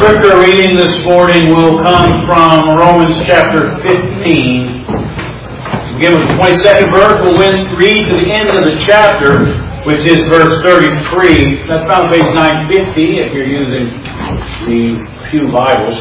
scripture reading this morning will come from Romans chapter 15. Begin with the 22nd verse. We'll read to the end of the chapter, which is verse 33. That's found on page 950 if you're using the Pew Bibles.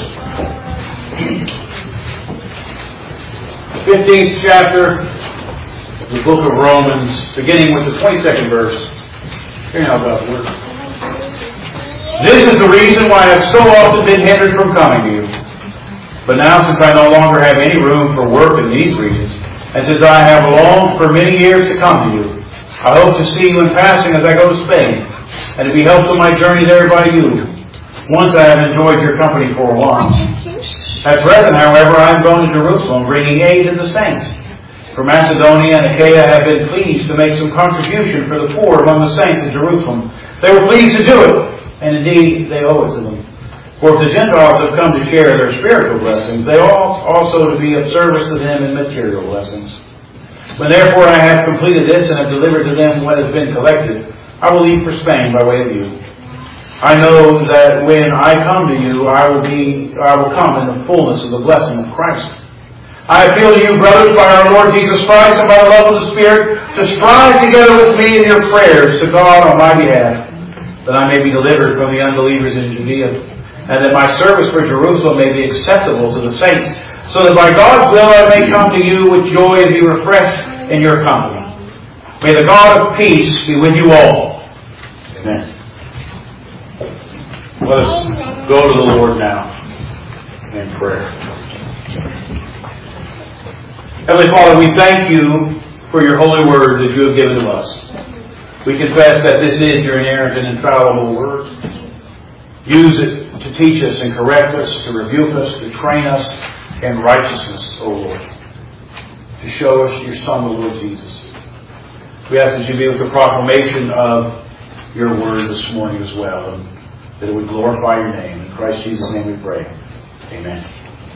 15th chapter of the book of Romans, beginning with the 22nd verse. Hear now God's word. This is the reason why I have so often been hindered from coming to you. But now, since I no longer have any room for work in these regions, and since I have longed for many years to come to you, I hope to see you in passing as I go to Spain, and to be helped on my journey there by you. Once I have enjoyed your company for a while. At present, however, I am going to Jerusalem, bringing aid to the saints. For Macedonia and Achaia have been pleased to make some contribution for the poor among the saints in Jerusalem. They were pleased to do it. And indeed, they owe it to them. For if the Gentiles have come to share their spiritual blessings, they ought also to be of service to them in material blessings. When therefore I have completed this and have delivered to them what has been collected, I will leave for Spain by way of you. I know that when I come to you, I will come in the fullness of the blessing of Christ. I appeal to you, brothers, by our Lord Jesus Christ and by the love of the Spirit, to strive together with me in your prayers to God on my behalf, that I may be delivered from the unbelievers in Judea, and that my service for Jerusalem may be acceptable to the saints, so that by God's will I may come to you with joy and be refreshed in your company. May the God of peace be with you all. Amen. Let us go to the Lord now in prayer. Heavenly Father, we thank you for your holy word that you have given to us. We confess that this is your inerrant and infallible word. Use it to teach us and correct us, to rebuke us, to train us in righteousness, O Lord. To show us your Son, the Lord Jesus. We ask that you be with the proclamation of your word this morning as well, and that it would glorify your name. In Christ Jesus' name we pray. Amen.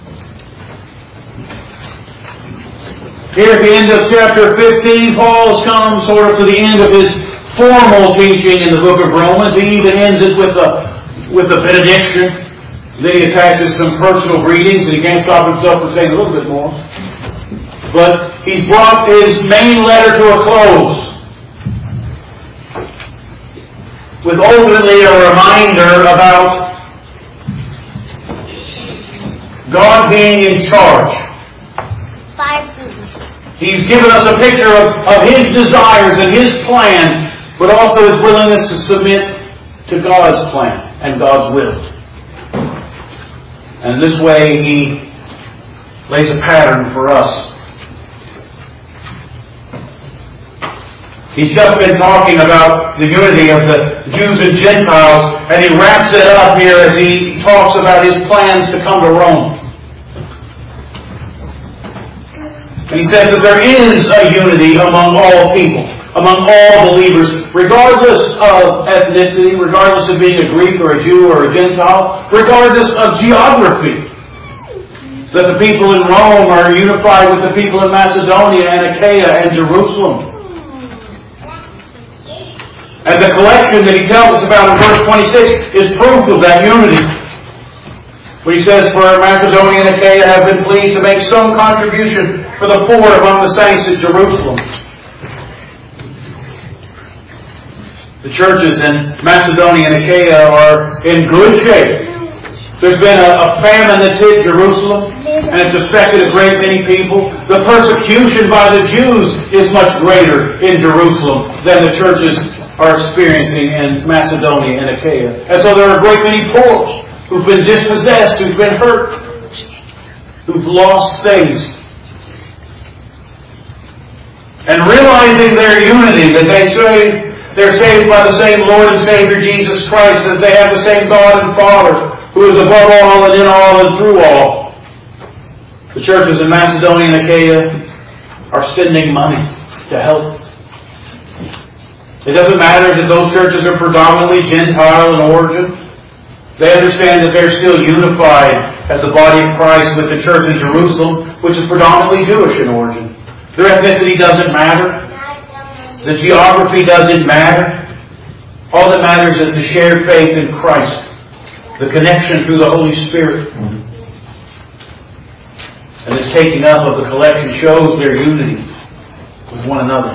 Here at the end of chapter 15, Paul has come sort of to the end of his formal teaching in the book of Romans. He even ends it with a benediction. Then he attaches some personal greetings, and he can't stop himself from saying a little bit more. But he's brought his main letter to a close with ultimately a reminder about God being in charge. He's given us a picture of His desires and His plan, but also His willingness to submit to God's plan and God's will. And this way He lays a pattern for us. He's just been talking about the unity of the Jews and Gentiles, and he wraps it up here as he talks about his plans to come to Rome. And he says that there is a unity among all people, among all believers, regardless of ethnicity, regardless of being a Greek or a Jew or a Gentile, regardless of geography. That the people in Rome are unified with the people in Macedonia and Achaia and Jerusalem. And the collection that he tells us about in verse 26 is proof of that unity. When he says, for Macedonia and Achaia have been pleased to make some contribution for the poor among the saints at Jerusalem. The churches in Macedonia and Achaia are in good shape. There's been a famine that's hit Jerusalem, and it's affected a great many people. The persecution by the Jews is much greater in Jerusalem than the churches are experiencing in Macedonia and Achaia. And so there are a great many poor who've been dispossessed, who've been hurt, who've lost things. And realizing their unity, that they say they're saved by the same Lord and Savior Jesus Christ, that they have the same God and Father, who is above all and in all and through all. The churches in Macedonia and Achaia are sending money to help. It doesn't matter that those churches are predominantly Gentile in origin. They understand that they're still unified as the body of Christ with the church in Jerusalem, which is predominantly Jewish in origin. Their ethnicity doesn't matter. The geography doesn't matter. All that matters is the shared faith in Christ. the connection through the Holy Spirit. And this taking up of the collection shows their unity with one another.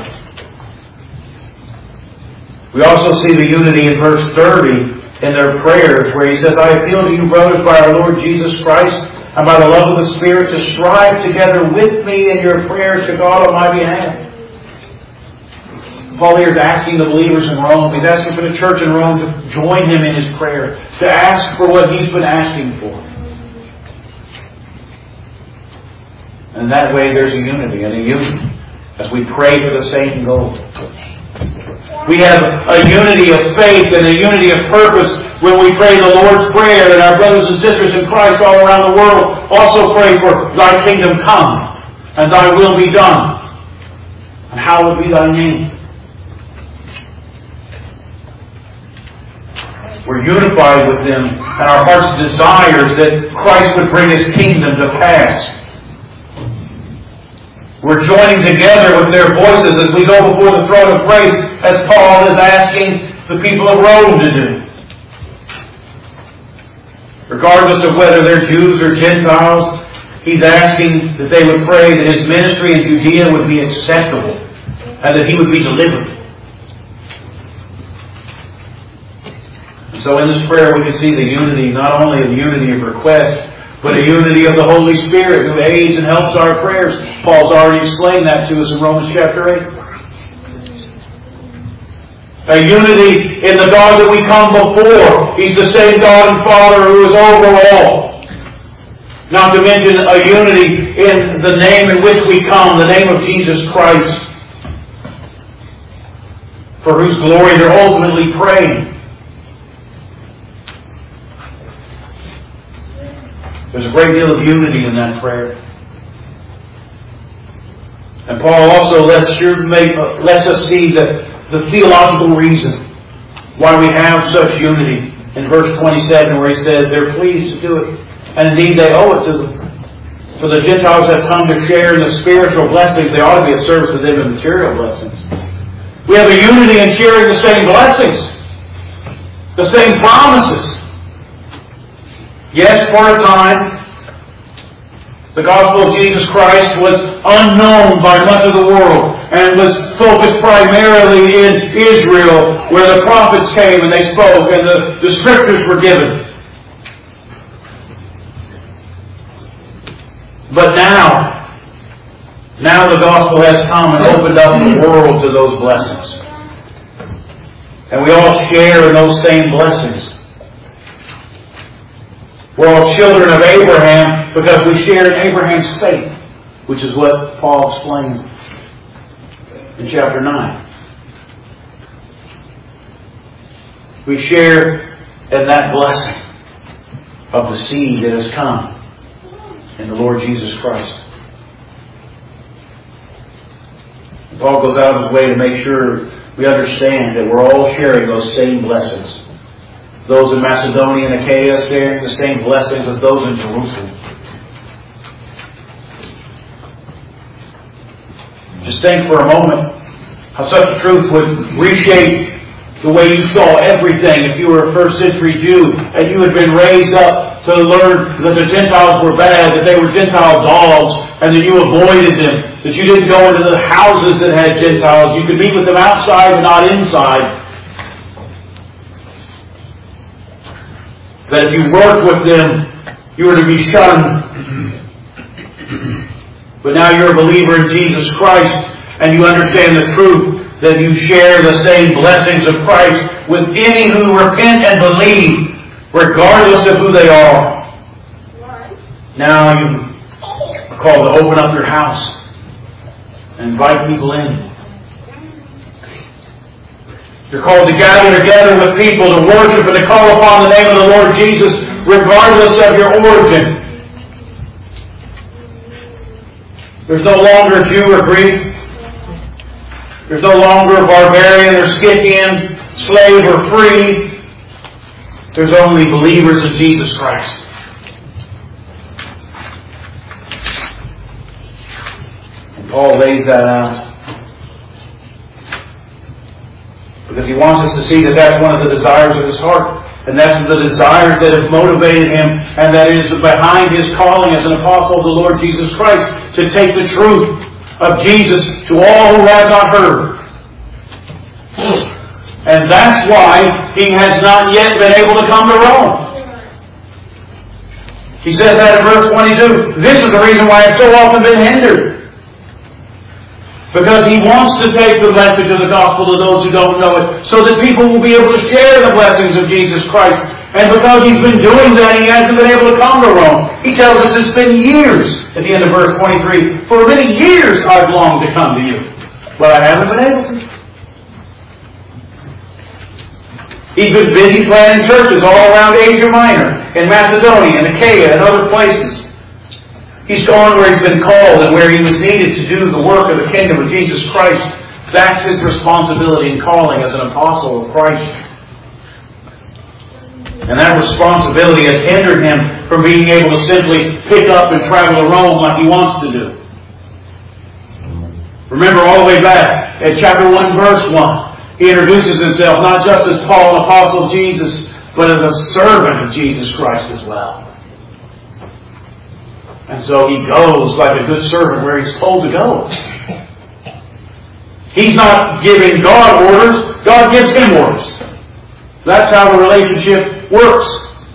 We also see the unity in verse 30 in their prayers, where he says, I appeal to you, brothers, by our Lord Jesus Christ, and by the love of the Spirit, to strive together with me in your prayers to God on my behalf. Paul here is asking the believers in Rome, he's asking for the church in Rome to join him in his prayer, to ask for what he's been asking for. And that way there's a unity and a union as we pray for the same goal. We have a unity of faith and a unity of purpose when we pray the Lord's Prayer, and our brothers and sisters in Christ all around the world also pray for Thy kingdom come and Thy will be done. And hallowed be Thy name. We're unified with them, and our heart's desires that Christ would bring His kingdom to pass. We're joining together with their voices as we go before the throne of grace, as Paul is asking the people of Rome to do. Regardless of whether they're Jews or Gentiles, he's asking that they would pray that his ministry in Judea would be acceptable and that he would be delivered. And so in this prayer we can see the unity, not only of the unity of request, but a unity of the Holy Spirit who aids and helps our prayers. Paul's already explained that to us in Romans chapter 8. A unity in the God that we come before. He's the same God and Father who is over all. Not to mention a unity in the name in which we come, the name of Jesus Christ, for whose glory they're ultimately praying. There's a great deal of unity in that prayer. And Paul also lets us see the theological reason why we have such unity in verse 27, where he says they're pleased to do it. And indeed they owe it to them. For the Gentiles have come to share in the spiritual blessings. They ought to be a service to them in material blessings. We have a unity in sharing the same blessings, the same promises. Yes, for a time, the gospel of Jesus Christ was unknown by much of the world and was focused primarily in Israel, where the prophets came and they spoke and the scriptures were given. But now the gospel has come and opened up the world to those blessings. And we all share in those same blessings. We're all children of Abraham because we share in Abraham's faith, which is what Paul explains in chapter 9. We share in that blessing of the seed that has come in the Lord Jesus Christ. And Paul goes out of his way to make sure we understand that we're all sharing those same blessings. Those in Macedonia and Achaia sharing the same blessings as those in Jerusalem. Just think for a moment how such a truth would reshape the way you saw everything if you were a first century Jew and you had been raised up to learn that the Gentiles were bad, that they were Gentile dogs, and that you avoided them, that you didn't go into the houses that had Gentiles. You could meet with them outside but not inside. That if you worked with them, you were to be shunned. But now you're a believer in Jesus Christ, and you understand the truth that you share the same blessings of Christ with any who repent and believe, regardless of who they are. Now you are called to open up your house and invite people in. You're called to gather together with people to worship and to call upon the name of the Lord Jesus, regardless of your origin. There's no longer Jew or Greek. There's no longer barbarian or Scythian, slave or free. There's only believers in Jesus Christ. And Paul lays that out because he wants us to see that that's one of the desires of his heart. And that's the desires that have motivated him, and that is behind his calling as an apostle of the Lord Jesus Christ, to take the truth of Jesus to all who have not heard. And that's why he has not yet been able to come to Rome. He says that in verse 22. This is the reason why I've so often been hindered. Because he wants to take the message of the gospel to those who don't know it, so that people will be able to share the blessings of Jesus Christ. And because he's been doing that, he hasn't been able to come to Rome. He tells us it's been years, at the end of verse 23. For many years I've longed to come to you, but I haven't been able to. He's been busy planting churches all around Asia Minor, in Macedonia, and Achaia, and other places. He's gone where he's been called and where he was needed to do the work of the kingdom of Jesus Christ. That's his responsibility and calling as an apostle of Christ. And that responsibility has hindered him from being able to simply pick up and travel to Rome like he wants to do. Remember all the way back at chapter 1, verse 1. He introduces himself not just as Paul, an apostle of Jesus, but as a servant of Jesus Christ as well. And so he goes like a good servant where he's told to go. He's not giving God orders. God gives him orders. That's how the relationship works.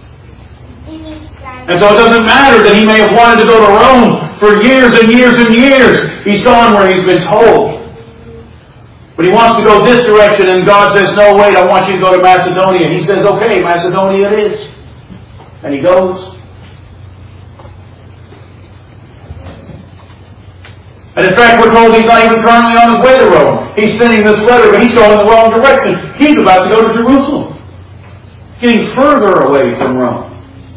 And so it doesn't matter that he may have wanted to go to Rome for years and years and years. He's gone where he's been told. But he wants to go this direction, and God says, no, wait, I want you to go to Macedonia. He says, okay, Macedonia it is. And he goes. And in fact, we're told he's not even currently on his way to Rome. He's sending this letter, but he's going in the wrong direction. He's about to go to Jerusalem. Getting further away from Rome.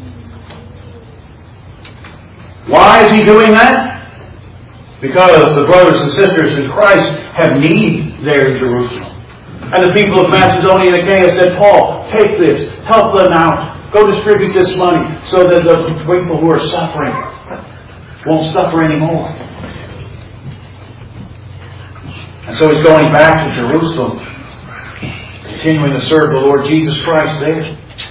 Why is he doing that? Because the brothers and sisters in Christ have need there in Jerusalem. And the people of Macedonia and Achaia said, Paul, take this, help them out, go distribute this money so that the people who are suffering won't suffer anymore. And so he's going back to Jerusalem, continuing to serve the Lord Jesus Christ there.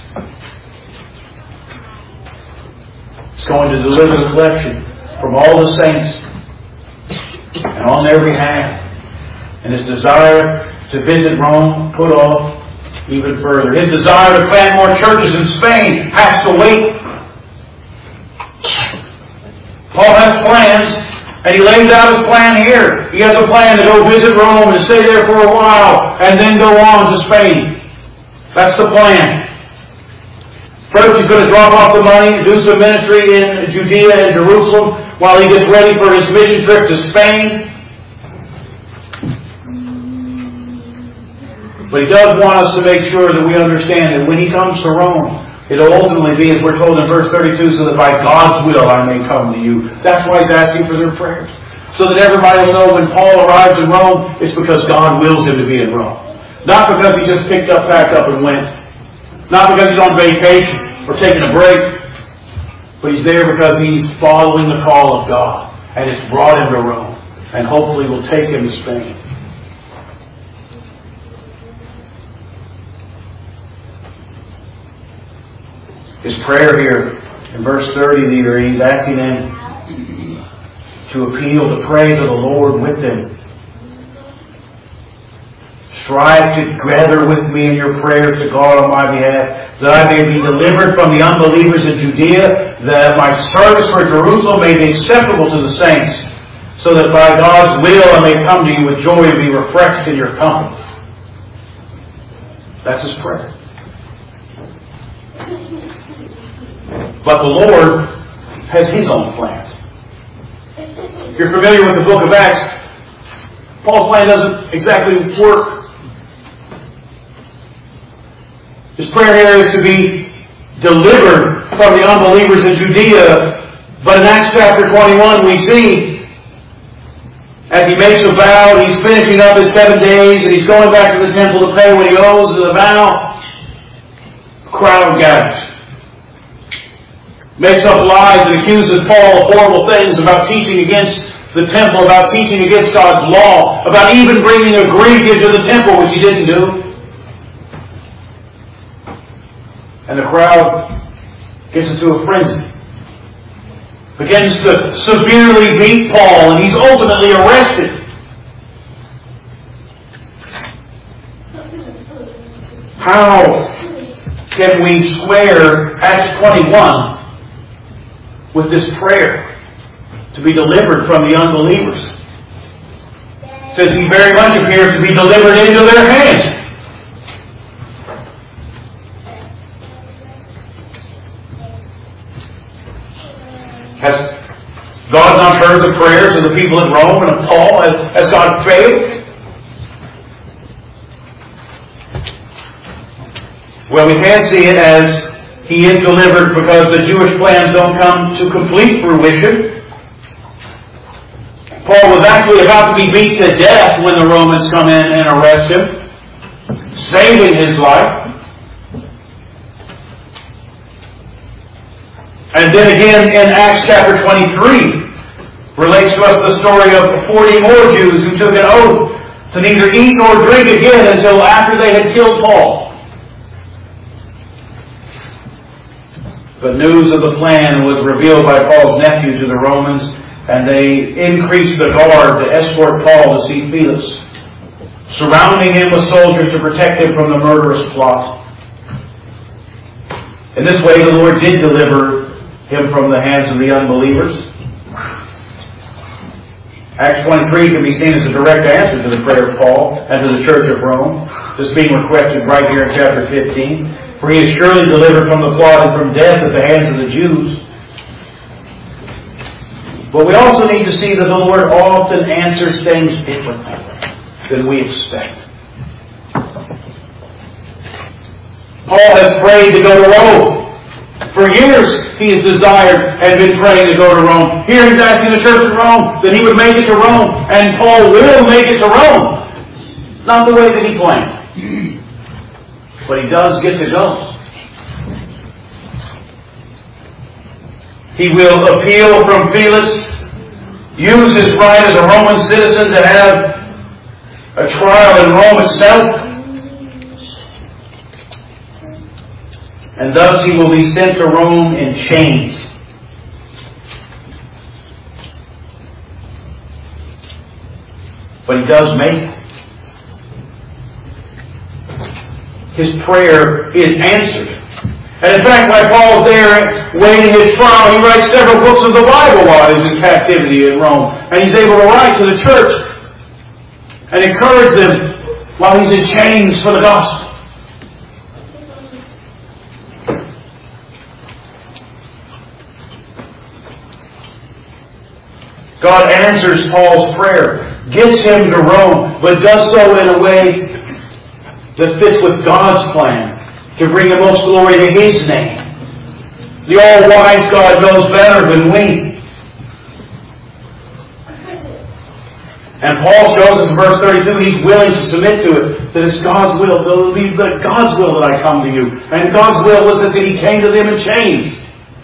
He's going to deliver the collection from all the saints and on their behalf. And his desire to visit Rome put off even further. His desire to plant more churches in Spain has to wait. Paul has plans. And he lays out his plan here. He has a plan to go visit Rome and stay there for a while and then go on to Spain. That's the plan. First, he's going to drop off the money, do some ministry in Judea and Jerusalem while he gets ready for his mission trip to Spain. But he does want us to make sure that we understand that when he comes to Rome, it'll ultimately be, as we're told in verse 32, so that by God's will I may come to you. That's why he's asking for their prayers. So that everybody will know when Paul arrives in Rome, it's because God wills him to be in Rome. Not because he just picked up, packed up, and went. Not because he's on vacation or taking a break. But he's there because he's following the call of God. And it's brought him to Rome. And hopefully will take him to Spain. His prayer here in verse 30 there, he's asking them to appeal, to pray to the Lord with them. Strive together with me in your prayers to God on my behalf, that I may be delivered from the unbelievers in Judea, that my service for Jerusalem may be acceptable to the saints, so that by God's will I may come to you with joy and be refreshed in your company. That's his prayer. But the Lord has his own plans. If you're familiar with the book of Acts, Paul's plan doesn't exactly work. His prayer here is to be delivered from the unbelievers in Judea. But in Acts chapter 21 we see, as he makes a vow, he's finishing up his 7 days and he's going back to the temple to pay what he owes to the vow. A crowd gathers. Makes up lies and accuses Paul of horrible things about teaching against the temple, about teaching against God's law, about even bringing a Greek into the temple, which he didn't do. And the crowd gets into a frenzy. Begins to severely beat Paul, and he's ultimately arrested. How can we square Acts 21 with this prayer to be delivered from the unbelievers? It says he very much appears to be delivered into their hands. Has God not heard the prayers of the people in Rome and of Paul? Has God failed? Well, we can see it as he is delivered because the Jewish plans don't come to complete fruition. Paul was actually about to be beat to death when the Romans come in and arrest him, saving his life. And then again in Acts chapter 23, relates to us the story of 40 more Jews who took an oath to neither eat nor drink again until after they had killed Paul. But news of the plan was revealed by Paul's nephew to the Romans, and they increased the guard to escort Paul to see Felix, surrounding him with soldiers to protect him from the murderous plot. In this way, the Lord did deliver him from the hands of the unbelievers. Acts 23 can be seen as a direct answer to the prayer of Paul and to the church of Rome. This being requested right here in chapter 15. For he is surely delivered from the plot and from death at the hands of the Jews. But we also need to see that the Lord often answers things differently than we expect. Paul has prayed to go to Rome. For years he has desired and been praying to go to Rome. Here he's asking the church in Rome that he would make it to Rome. And Paul will make it to Rome. Not the way that he planned. But he does get to go. He will appeal from Felix, use his right as a Roman citizen to have a trial in Rome itself, and thus he will be sent to Rome in chains. But he does make it. His prayer is answered. And in fact, while Paul's there waiting his trial, he writes several books of the Bible while he's in captivity in Rome. And he's able to write to the church and encourage them while he's in chains for the gospel. God answers Paul's prayer, gets him to Rome, but does so in a way that fits with God's plan to bring the most glory to His name. The all-wise God knows better than we. And Paul shows us in verse 32, he's willing to submit to it, that it's God's will. It will be God's will that I come to you. And God's will was that he came to them in chains.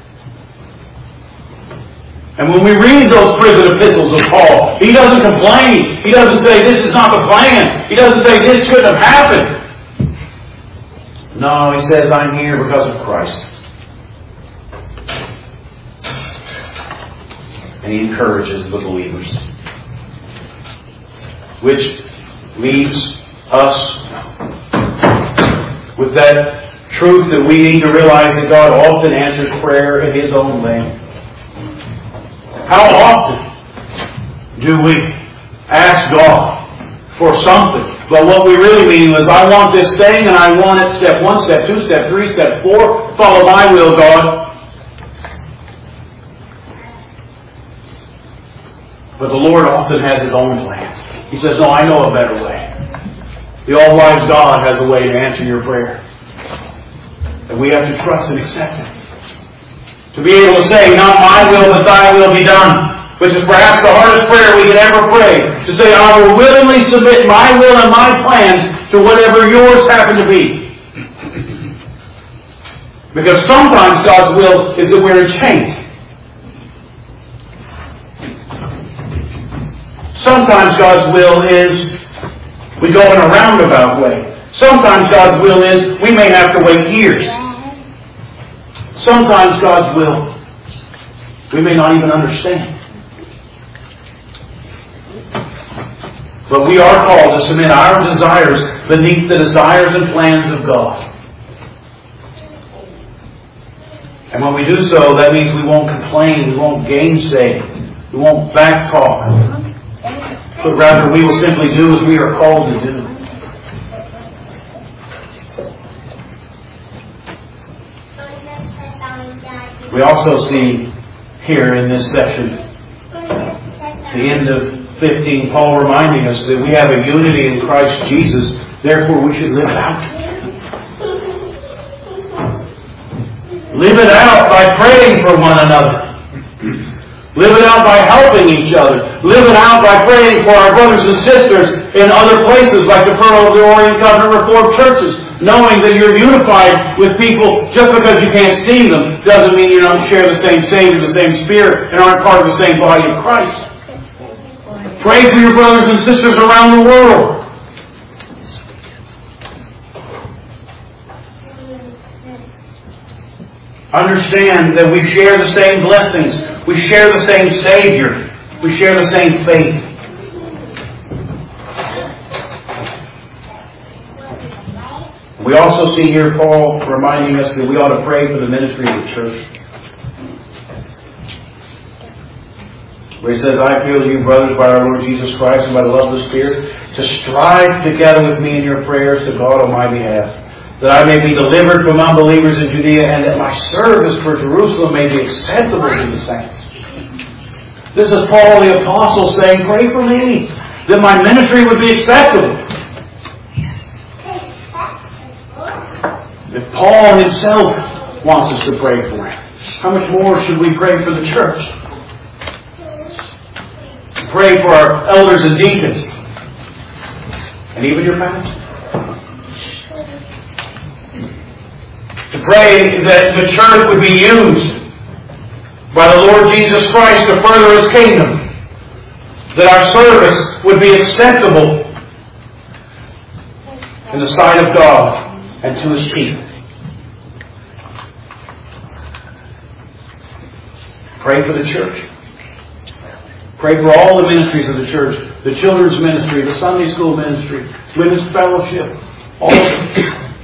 And when we read those prison epistles of Paul, he doesn't complain. He doesn't say, this is not the plan. He doesn't say, this shouldn't have happened. No, he says, I'm here because of Christ. And he encourages the believers. Which leaves us with that truth that we need to realize that God often answers prayer in His own name. How often do we ask God for something, but what we really mean is, I want this thing and I want it step 1, step 2, step 3, step 4. Follow my will, God. But the Lord often has His own plans. He says, no, I know a better way. The all-wise God has a way to answer your prayer. And we have to trust and accept it. To be able to say, not my will, but thy will be done. Which is perhaps the hardest prayer we could ever pray. To say, I will willingly submit my will and my plans to whatever yours happen to be. Because sometimes God's will is that we're in chains. Sometimes God's will is we go in a roundabout way. Sometimes God's will is we may have to wait years sometimes God's will we may not even understand. But we are called to submit our desires beneath the desires and plans of God. And when we do so, that means we won't complain, we won't gainsay, we won't backtalk. But rather we will simply do as we are called to do. We also see here in this section, the end of 15, Paul reminding us that we have a unity in Christ Jesus, therefore we should live it out. Live it out by praying for one another. Live it out by helping each other. Live it out by praying for our brothers and sisters in other places like the Pearl of the Orient Covenant Reformed churches. Knowing that you're unified with people just because you can't see them doesn't mean you don't share the same Savior, the same Spirit, and aren't part of the same body of Christ. Pray for your brothers and sisters around the world. Understand that we share the same blessings. We share the same Savior. We share the same faith. We also see here Paul reminding us that we ought to pray for the ministry of the church. Where he says, I appeal to you, brothers, by our Lord Jesus Christ and by the love of the Spirit, to strive together with me in your prayers to God on my behalf, that I may be delivered from unbelievers in Judea, and that my service for Jerusalem may be acceptable to the saints. This is Paul the Apostle saying, pray for me, that my ministry would be acceptable. If Paul himself wants us to pray for him, how much more should we pray for the church? Pray for our elders and deacons, and even your pastor. To pray that the church would be used by the Lord Jesus Christ to further His kingdom. That our service would be acceptable in the sight of God and to His people. Pray for the church. Pray for all the ministries of the church. The children's ministry, the Sunday school ministry, women's fellowship, all of it.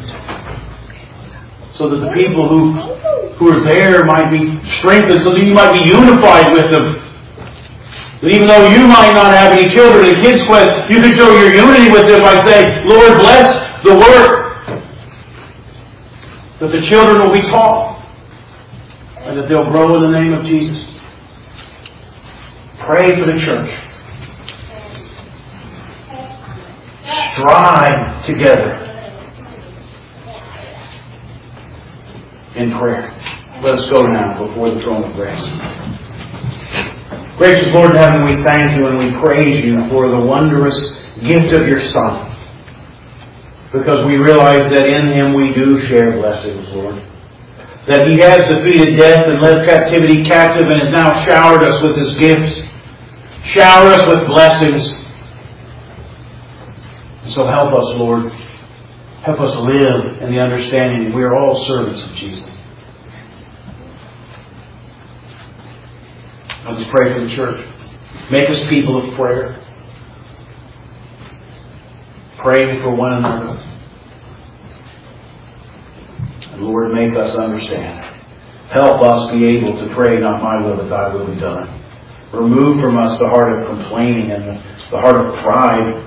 So that the people who are there might be strengthened, so that you might be unified with them. That even though you might not have any children in Kids Quest, you can show your unity with them by saying, Lord, bless the work. That the children will be taught. And that they'll grow in the name of Jesus. Pray for the church. Strive together in prayer. Let us go now before the throne of grace. Gracious Lord in heaven, we thank you and we praise you for the wondrous gift of your Son. Because we realize that in Him we do share blessings, Lord. That He has defeated death and led captivity captive and has now showered us with His gifts. Shower us with blessings. So help us, Lord. Help us live in the understanding that we are all servants of Jesus. Let's pray for the church. Make us people of prayer. Praying for one another. And Lord, make us understand. Help us be able to pray, not my will, but thy will be done. Remove from us the heart of complaining and the heart of pride.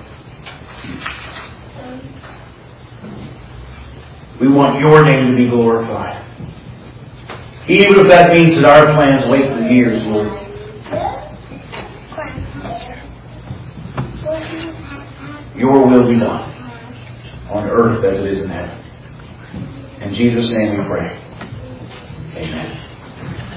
We want your name to be glorified. Even if that means that our plans wait for years, Lord. Your will be done on earth as it is in heaven. In Jesus' name we pray. Amen.